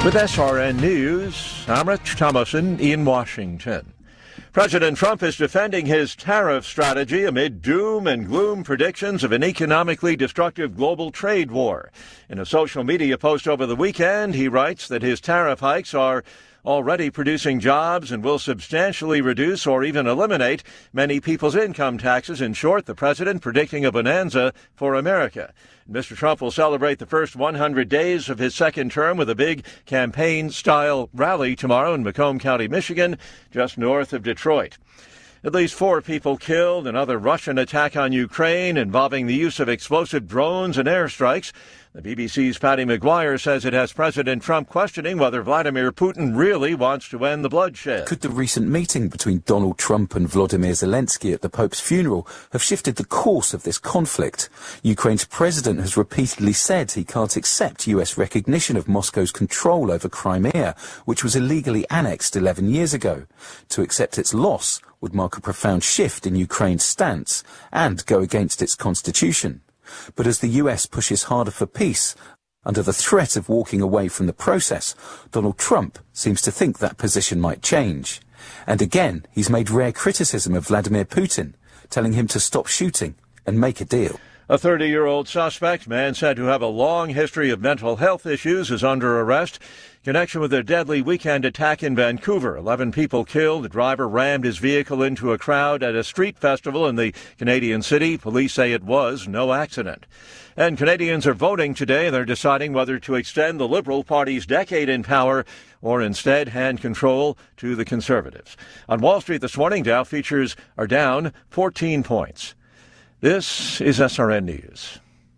With SRN News, I'm Rich Thomason in Washington. President Trump is defending his tariff strategy amid doom and gloom predictions of an economically destructive global trade war. In a social media post over the weekend, he writes that his tariff hikes are already producing jobs and will substantially reduce or even eliminate many people's income taxes. In short, the president predicting a bonanza for America. Mr. Trump will celebrate the first 100 days of his second term with a big campaign-style rally tomorrow in Macomb County, Michigan, just north of Detroit. At least 4 people killed. Another Russian attack on Ukraine involving the use of explosive drones and airstrikes. The BBC's Patty McGuire says it has President Trump questioning whether Vladimir Putin really wants to end the bloodshed. Could the recent meeting between Donald Trump and Volodymyr Zelensky at the Pope's funeral have shifted the course of this conflict? Ukraine's president has repeatedly said he can't accept US recognition of Moscow's control over Crimea, which was illegally annexed 11 years ago. To accept its loss would mark a profound shift in Ukraine's stance and go against its constitution. But as the US pushes harder for peace, under the threat of walking away from the process, Donald Trump seems to think that position might change. And again, he's made rare criticism of Vladimir Putin, telling him to stop shooting and make a deal. A 30-year-old suspect, man said to have a long history of mental health issues, is under arrest. Connection with a deadly weekend attack in Vancouver. 11 people killed. The driver rammed his vehicle into a crowd at a street festival in the Canadian city. Police say it was no accident. And Canadians are voting today. They're deciding whether to extend the Liberal Party's decade in power or instead hand control to the Conservatives. On Wall Street this morning, Dow futures are down 14 points. This is SRN News.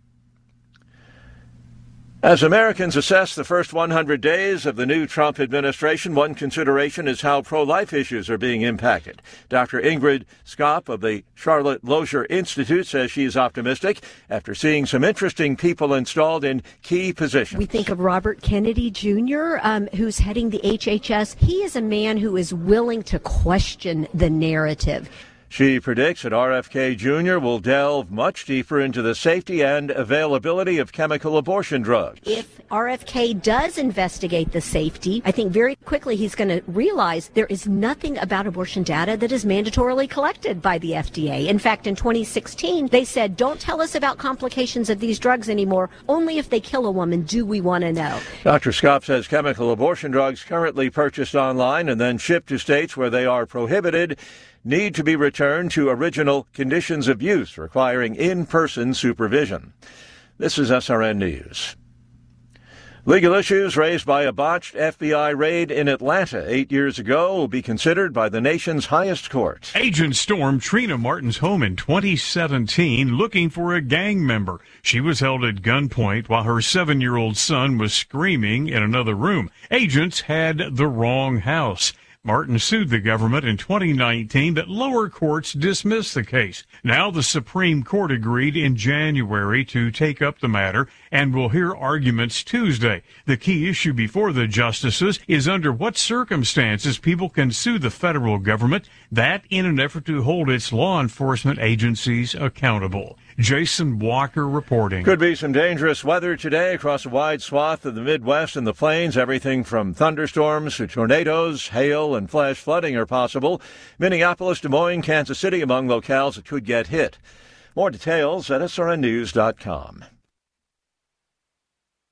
As Americans assess the first 100 days of the new Trump administration, one consideration is how pro-life issues are being impacted. Dr. Ingrid Skopp of the Charlotte Lozier Institute says she is optimistic after seeing some interesting people installed in key positions. We think of Robert Kennedy Jr., who's heading the HHS. He is a man who is willing to question the narrative. She predicts that RFK Jr. will delve much deeper into the safety and availability of chemical abortion drugs. If RFK does investigate the safety, I think very quickly he's going to realize there is nothing about abortion data that is mandatorily collected by the FDA. In fact, in 2016, they said, don't tell us about complications of these drugs anymore. Only if they kill a woman do we want to know. Dr. Skopp says chemical abortion drugs currently purchased online and then shipped to states where they are prohibited need to be returned to original conditions of use, requiring in-person supervision. This is SRN News. Legal issues raised by a botched FBI raid in Atlanta 8 years ago will be considered by the nation's highest court. Agents stormed Trina Martin's home in 2017 looking for a gang member. She was held at gunpoint while her 7-year-old son was screaming in another room. Agents had the wrong house. Martin sued the government in 2019, but lower courts dismissed the case. Now the Supreme Court agreed in January to take up the matter and will hear arguments Tuesday. The key issue before the justices is under what circumstances people can sue the federal government, that in an effort to hold its law enforcement agencies accountable. Jason Walker reporting. Could be some dangerous weather today across a wide swath of the Midwest and the plains. Everything from thunderstorms to tornadoes, hail, and flash flooding are possible. Minneapolis, Des Moines, Kansas City among locales that could get hit. More details at srnnews.com.